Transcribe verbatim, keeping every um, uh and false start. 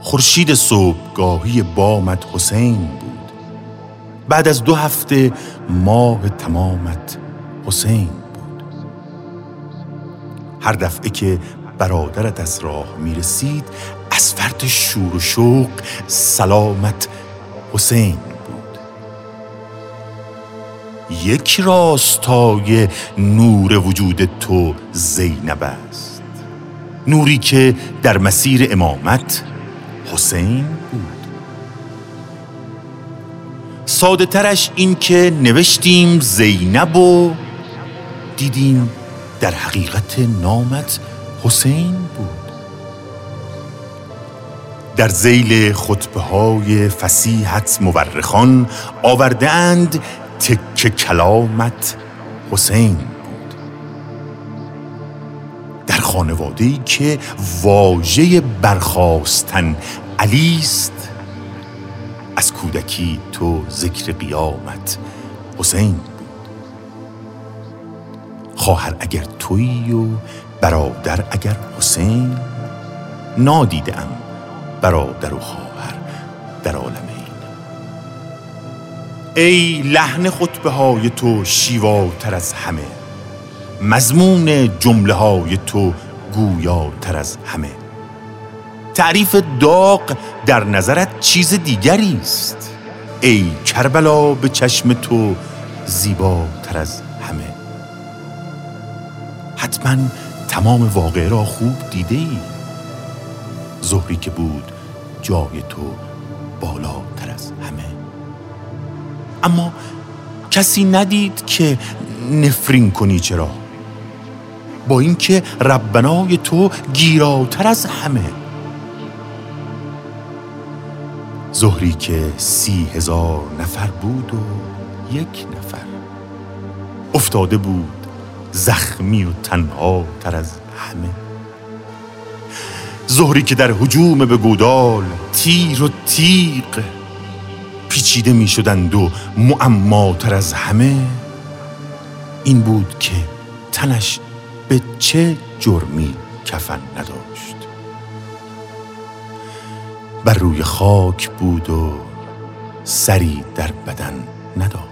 خورشید صبحگاهی بامت حسین بود. بعد از دو هفته ماه تمامت حسین بود. هر دفعه که برادرت از راه می رسید از فرط شور و شوق سلامت حسین بود. یک راستای نور وجود تو زینب است، نوری که در مسیر امامت حسین بود. ساده ترش این که نوشتیم زینب و دیدیم در حقیقت نامت حسین بود. در ذیل خطبه های فصیحت مورخان آورده اند تکه کلامت حسین بود. در خانواده‌ای که واژه برخاستن علیست، از کودکی تو ذکر قیامت حسین بود. خواهر اگر تویی و برادر اگر حسین، نادیدم برادر و خواهر در عالم این. ای لحن خطبه های تو شیواتر از همه، مضمون جمله های تو گویاتر از همه. تعریف داغ در نظرت چیز دیگری است. ای کربلا به چشم تو زیباتر از همه. حتما تمام واقعه را خوب دیده ای. زهری که بود جای تو بالاتر از همه. اما کسی ندید که نفرین کنی چرا، با اینکه ربنای تو گیراتر از همه. زهری که سی هزار نفر بود و یک نفر افتاده بود زخمی و تنها تر از همه. زهری که در هجوم به گودال تیر و تیغ پیچیده می شدند و معماتر از همه. این بود که تنش به چه جرمی کفن نداشت. بر روی خاک بود و سری در بدن نداشت.